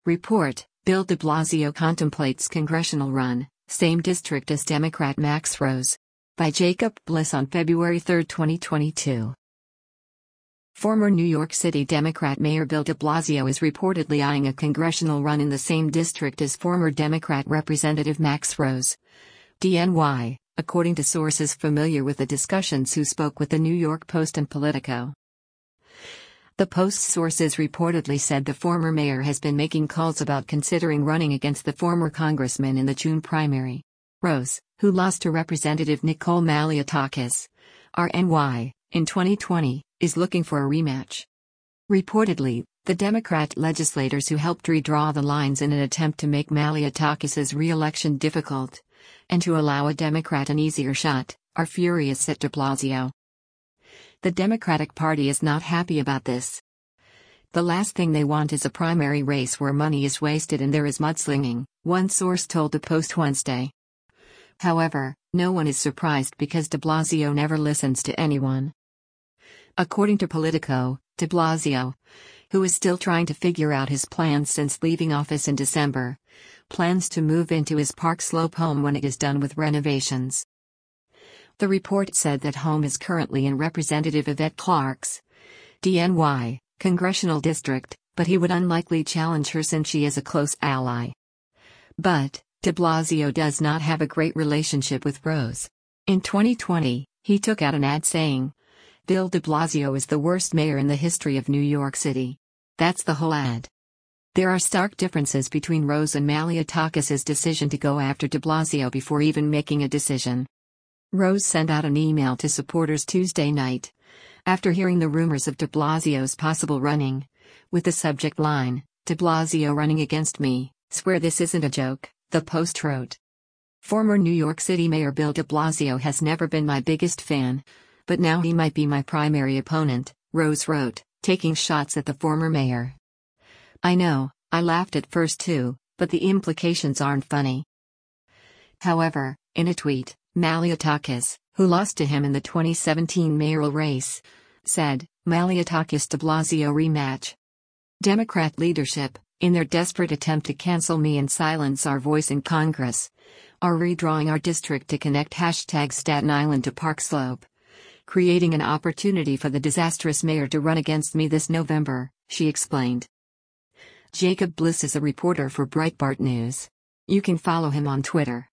Report: Bill de Blasio contemplates congressional run, same district as Democrat Max Rose. By Jacob Bliss on February 3, 2022. Former New York City Democrat Mayor Bill de Blasio is reportedly eyeing a congressional run in the same district as former Democrat Representative Max Rose. DNY, according to sources familiar with the discussions who spoke with the New York Post and Politico. The Post's sources reportedly said the former mayor has been making calls about considering running against the former congressman in the June primary. Rose, who lost to Representative Nicole Malliotakis, RNY, in 2020, is looking for a rematch. Reportedly, the Democrat legislators who helped redraw the lines in an attempt to make Malliotakis' re-election difficult, and to allow a Democrat an easier shot, are furious at de Blasio. The Democratic Party is not happy about this. The last thing they want is a primary race where money is wasted and there is mudslinging, one source told the Post Wednesday. However, no one is surprised because de Blasio never listens to anyone. According to Politico, de Blasio, who is still trying to figure out his plans since leaving office in December, plans to move into his Park Slope home when it is done with renovations. The report said that home is currently in Representative Yvette Clarke's DNY congressional district, but he would unlikely challenge her since she is a close ally. But de Blasio does not have a great relationship with Rose. In 2020, he took out an ad saying, "Bill de Blasio is the worst mayor in the history of New York City." That's the whole ad. There are stark differences between Rose and Malliotakis' decision to go after de Blasio before even making a decision. Rose sent out an email to supporters Tuesday night, after hearing the rumors of de Blasio's possible running, with the subject line, "De Blasio running against me, swear this isn't a joke," the Post wrote. Former New York City Mayor Bill de Blasio has never been my biggest fan, but now he might be my primary opponent, Rose wrote, taking shots at the former mayor. "I know, I laughed at first too, but the implications aren't funny." However, in a tweet, Malliotakis, who lost to him in the 2017 mayoral race, said, "Malliotakis de Blasio rematch." Democrat leadership, in their desperate attempt to cancel me and silence our voice in Congress, are redrawing our district to connect #Staten Island to Park Slope, creating an opportunity for the disastrous mayor to run against me this November, she explained. Jacob Bliss is a reporter for Breitbart News. You can follow him on Twitter.